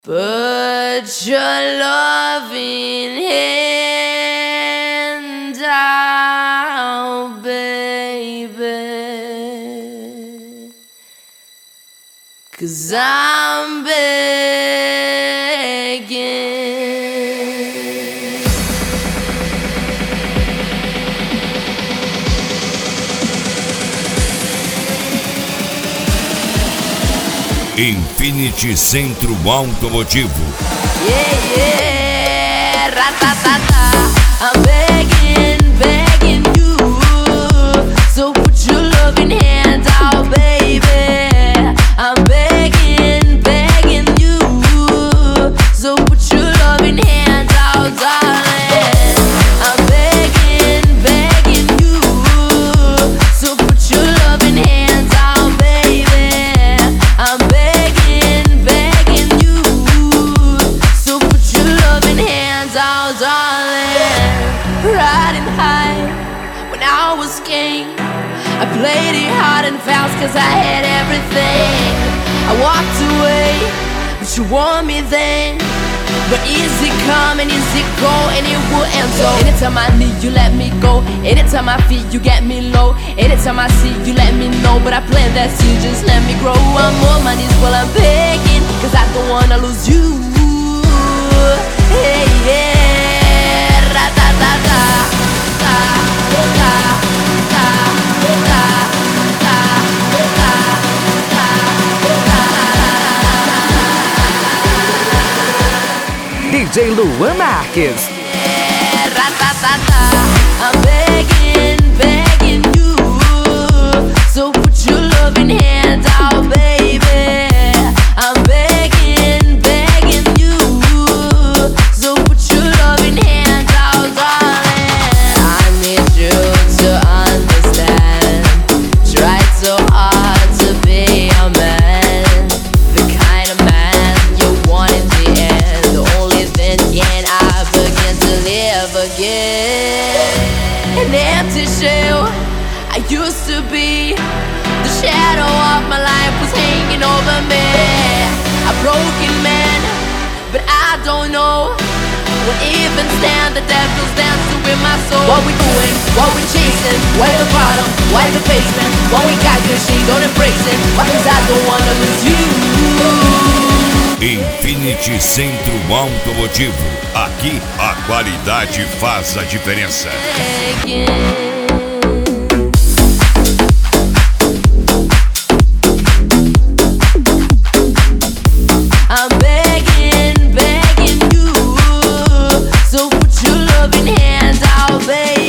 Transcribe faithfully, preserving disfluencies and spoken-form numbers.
Put your loving hand out, baby, 'cause I'm begging. Infinity Centro Automotivo. Yeah, yeah, ra-ta-ta-ta. I'm begging, begging you, so put your loving hand out, baby. I'm begging, begging you, so put your loving hand out, darling. I'm begging, begging you, so put your loving hand out, baby. I'm begging, begging you, so put your loving hands out, darling. Riding high when I was king, I played it hard and fast 'cause I had everything. I walked away, but you want me then. But is it come and is it go, and it will end so. Anytime I need you, let me go. Anytime I feel you, get me low. Anytime I see you, let me know. But I plant that seed, just let me grow. I'm on my knees while I'm begging, 'cause I don't wanna lose you. Hey, yeah, ra-ta-ta-ta, ta, ta, ta, ta, ta, ta, ta, D J Luan Marques. yeah, ra-ta-ta-ta. I'm begging, begging you, so put your loving hand out, baby. I'm begging, begging you, so put your loving hand out, darling. I need you to understand. Tried so hard to be a man, the kind of man you want in the end. The only then can I begin to live again. An empty shell I used to be, the shadow of my life was hanging over me. A broken man, but I don't know what even stand. The devil's dancing with my soul. What we doing? What we chasing? Why the bottom? Why the basement? What we got good, she don't embrace it. Why 'cause I don't wanna lose you. Infinity Centro Automotivo. Aqui a qualidade faz a diferença. I'm begging, begging you, so put your loving hands out, baby.